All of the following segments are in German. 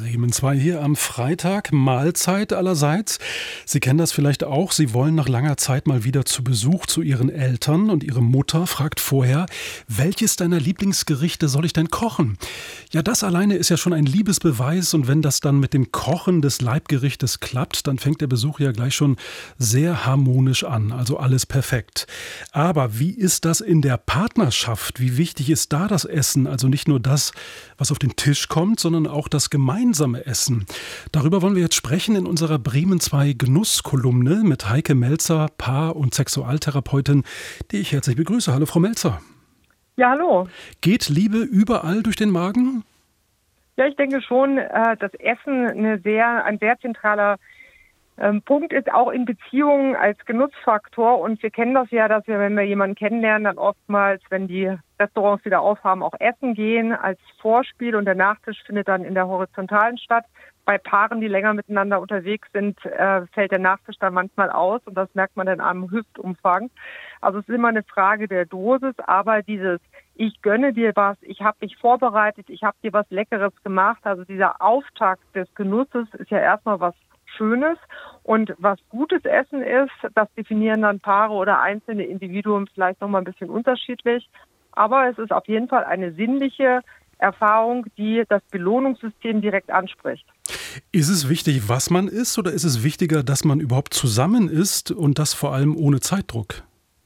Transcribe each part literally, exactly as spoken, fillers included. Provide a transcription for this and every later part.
Bremen zwei hier am Freitag, Mahlzeit allerseits. Sie kennen das vielleicht auch, Sie wollen nach langer Zeit mal wieder zu Besuch zu Ihren Eltern und Ihre Mutter fragt vorher, welches deiner Lieblingsgerichte soll ich denn kochen? Ja, das alleine ist ja schon ein Liebesbeweis und wenn das dann mit dem Kochen des Leibgerichtes klappt, dann fängt der Besuch ja gleich schon sehr harmonisch an, also alles perfekt. Aber wie ist das in der Partnerschaft? Wie wichtig ist da das Essen? Also nicht nur das, was auf den Tisch kommt, sondern auch das gemeinsame Essen. Darüber wollen wir jetzt sprechen in unserer Bremen zwei Genusskolumne mit Heike Melzer, Paar- und Sexualtherapeutin, die ich herzlich begrüße. Hallo, Frau Melzer. Ja, hallo. Geht Liebe überall durch den Magen? Ja, ich denke schon, äh, dass Essen eine sehr, ein sehr zentraler ähm, Punkt ist, auch in Beziehungen als Genussfaktor. Und wir kennen das ja, dass wir, wenn wir jemanden kennenlernen, dann oftmals, wenn die Restaurants wieder aufhaben, auch essen gehen als Vorspiel. Und der Nachtisch findet dann in der Horizontalen statt. Bei Paaren, die länger miteinander unterwegs sind, äh, fällt der Nachtisch dann manchmal aus. Und das merkt man dann am Hüftumfang. Also es ist immer eine Frage der Dosis. Aber dieses ich gönne dir was, ich habe mich vorbereitet, ich habe dir was Leckeres gemacht. Also dieser Auftakt des Genusses ist ja erstmal was Schönes. Und was gutes Essen ist, das definieren dann Paare oder einzelne Individuen vielleicht nochmal ein bisschen unterschiedlich. Aber es ist auf jeden Fall eine sinnliche Erfahrung, die das Belohnungssystem direkt anspricht. Ist es wichtig, was man isst, oder ist es wichtiger, dass man überhaupt zusammen isst und das vor allem ohne Zeitdruck?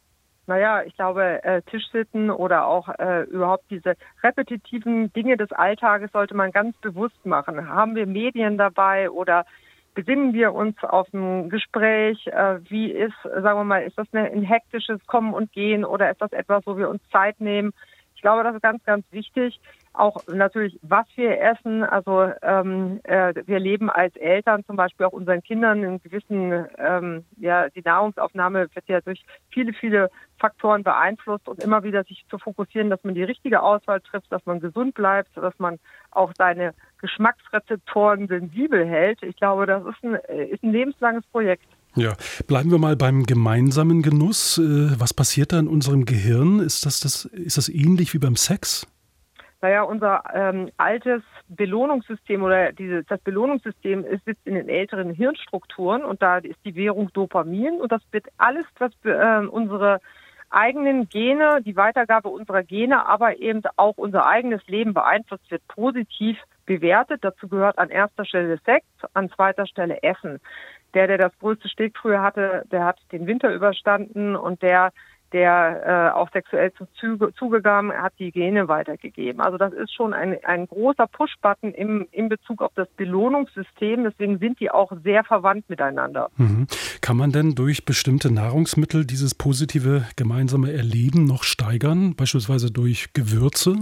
Naja, ich glaube, äh, Tischsitten oder auch äh, überhaupt diese repetitiven Dinge des Alltages sollte man ganz bewusst machen. Haben wir Medien dabei oder besinnen wir uns auf ein Gespräch? Äh, wie ist, sagen wir mal, ist das eine, ein hektisches Kommen und Gehen oder ist das etwas, wo wir uns Zeit nehmen? Ich glaube, das ist ganz, ganz wichtig. Auch natürlich, was wir essen. Also ähm, äh, wir leben als Eltern zum Beispiel auch unseren Kindern in gewissen, ähm, ja, die Nahrungsaufnahme wird ja durch viele, viele Faktoren beeinflusst und immer wieder sich zu fokussieren, dass man die richtige Auswahl trifft, dass man gesund bleibt, dass man auch seine Geschmacksrezeptoren sensibel hält. Ich glaube, das ist ein, ist ein lebenslanges Projekt. Ja, bleiben wir mal beim gemeinsamen Genuss. Was passiert da in unserem Gehirn? Ist das, das, ist das ähnlich wie beim Sex? Naja, unser ähm, altes Belohnungssystem oder diese, das Belohnungssystem ist, sitzt in den älteren Hirnstrukturen und da ist die Währung Dopamin und das wird alles, was äh, unsere eigenen Gene, die Weitergabe unserer Gene, aber eben auch unser eigenes Leben beeinflusst, wird positiv bewertet. Dazu gehört an erster Stelle Sex, an zweiter Stelle Essen. Der, der das größte Stück früher hatte, der hat den Winter überstanden und der, der äh, auch sexuell zu, zu, zugegangen, hat die Gene weitergegeben. Also das ist schon ein, ein großer Push-Button im, in Bezug auf das Belohnungssystem. Deswegen sind die auch sehr verwandt miteinander. Mhm. Kann man denn durch bestimmte Nahrungsmittel dieses positive gemeinsame Erleben noch steigern, beispielsweise durch Gewürze?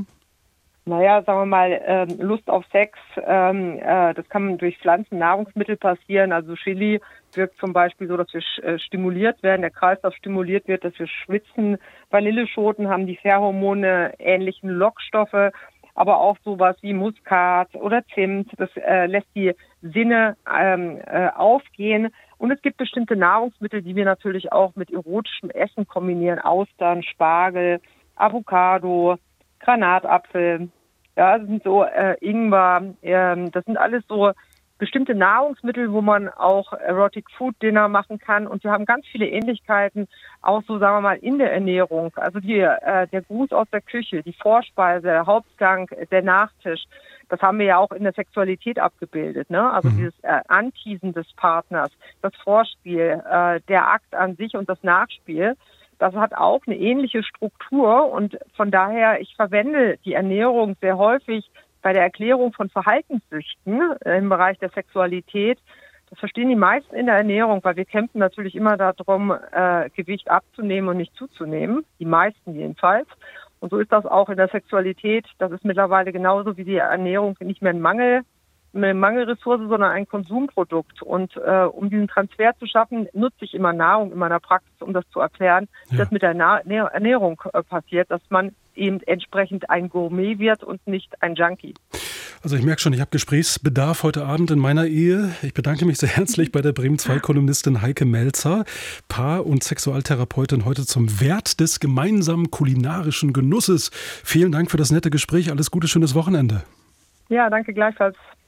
Naja, sagen wir mal, ähm, Lust auf Sex, ähm, äh, das kann durch Pflanzennahrungsmittel passieren. Also Chili wirkt zum Beispiel so, dass wir äh, stimuliert werden, der Kreislauf stimuliert wird, dass wir schwitzen. Vanilleschoten haben die Pheromone, ähnlichen Lockstoffe, aber auch sowas wie Muskat oder Zimt. Das äh, lässt die Sinne ähm, äh, aufgehen. Und es gibt bestimmte Nahrungsmittel, die wir natürlich auch mit erotischem Essen kombinieren. Austern, Spargel, Avocado, Granatapfel, ja, das sind so äh, Ingwer, ähm, das sind alles so bestimmte Nahrungsmittel, wo man auch Erotic Food Dinner machen kann und wir haben ganz viele Ähnlichkeiten, auch so sagen wir mal in der Ernährung, also die, äh, der Gruß aus der Küche, die Vorspeise, der Hauptgang, der Nachtisch, das haben wir ja auch in der Sexualität abgebildet, ne? Also mhm. dieses äh, Anteasen des Partners, das Vorspiel, äh, der Akt an sich und das Nachspiel. Das hat auch eine ähnliche Struktur und von daher, ich verwende die Ernährung sehr häufig bei der Erklärung von Verhaltenssüchten im Bereich der Sexualität. Das verstehen die meisten in der Ernährung, weil wir kämpfen natürlich immer darum, äh, Gewicht abzunehmen und nicht zuzunehmen. Die meisten jedenfalls. Und so ist das auch in der Sexualität. Das ist mittlerweile genauso wie die Ernährung nicht mehr ein Mangel. eine Mangelressource, sondern ein Konsumprodukt. Und äh, um diesen Transfer zu schaffen, nutze ich immer Nahrung in meiner Praxis, um das zu erklären, wie ja. das mit der Na- Ernährung äh, passiert, dass man eben entsprechend ein Gourmet wird und nicht ein Junkie. Also ich merke schon, ich habe Gesprächsbedarf heute Abend in meiner Ehe. Ich bedanke mich sehr herzlich bei der Bremen zwei Kolumnistin Heike Melzer, Paar- und Sexualtherapeutin, heute zum Wert des gemeinsamen kulinarischen Genusses. Vielen Dank für das nette Gespräch. Alles Gute, schönes Wochenende. Ja, danke gleichfalls.